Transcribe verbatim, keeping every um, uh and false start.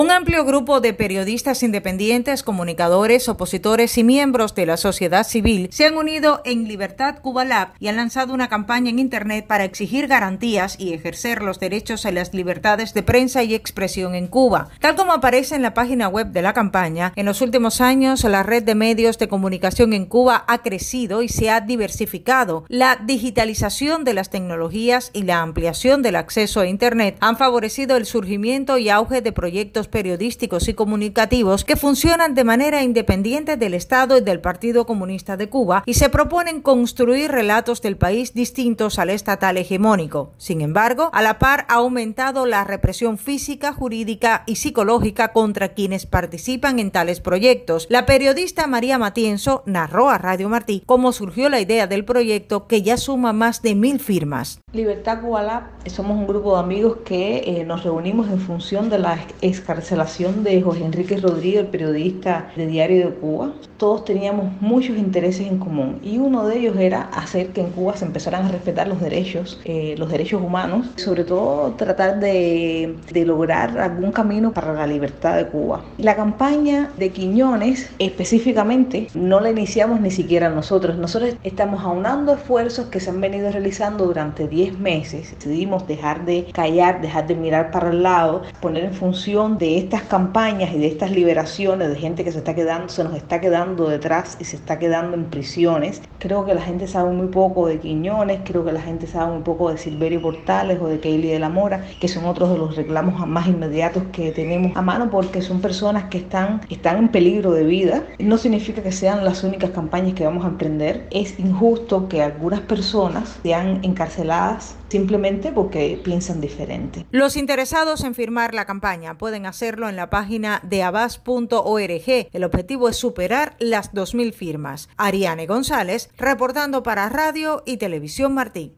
Un amplio grupo de periodistas independientes, comunicadores, opositores y miembros de la sociedad civil se han unido en Libertad Cuba Lab y han lanzado una campaña en Internet para exigir garantías y ejercer los derechos a las libertades de prensa y expresión en Cuba. Tal como aparece en la página web de la campaña, en los últimos años la red de medios de comunicación en Cuba ha crecido y se ha diversificado. La digitalización de las tecnologías y la ampliación del acceso a Internet han favorecido el surgimiento y auge de proyectos periodísticos y comunicativos que funcionan de manera independiente del Estado y del Partido Comunista de Cuba y se proponen construir relatos del país distintos al estatal hegemónico. Sin embargo, a la par ha aumentado la represión física, jurídica y psicológica contra quienes participan en tales proyectos. La periodista María Matienzo narró a Radio Martí cómo surgió la idea del proyecto, que ya suma más de mil firmas. Libertad Cuba Lab somos un grupo de amigos que eh, nos reunimos en función de la excarcelación de Jorge Enrique Rodríguez, el periodista de Diario de Cuba. Todos teníamos muchos intereses en común y uno de ellos era hacer que en Cuba se empezaran a respetar los derechos, eh, los derechos humanos, sobre todo tratar de, de lograr algún camino para la libertad de Cuba. La campaña de Quiñones específicamente no la iniciamos ni siquiera nosotros. Nosotros estamos aunando esfuerzos que se han venido realizando durante diez meses. Decidimos dejar de callar, dejar de mirar para el lado, poner en función de estas campañas y de estas liberaciones de gente que se está quedando, se nos está quedando detrás y se está quedando en prisiones. Creo que la gente sabe muy poco de Quiñones, creo que la gente sabe muy poco de Silverio Portales o de Keili de la Mora, que son otros de los reclamos más inmediatos que tenemos a mano, porque son personas que están, están en peligro de vida. No significa que sean las únicas campañas que vamos a emprender. Es injusto que algunas personas sean encarceladas simplemente porque piensan diferente. Los interesados en firmar la campaña pueden hacerlo en la página de abas punto org. El objetivo es superar las dos mil firmas. Ariane González, reportando para Radio y Televisión Martí.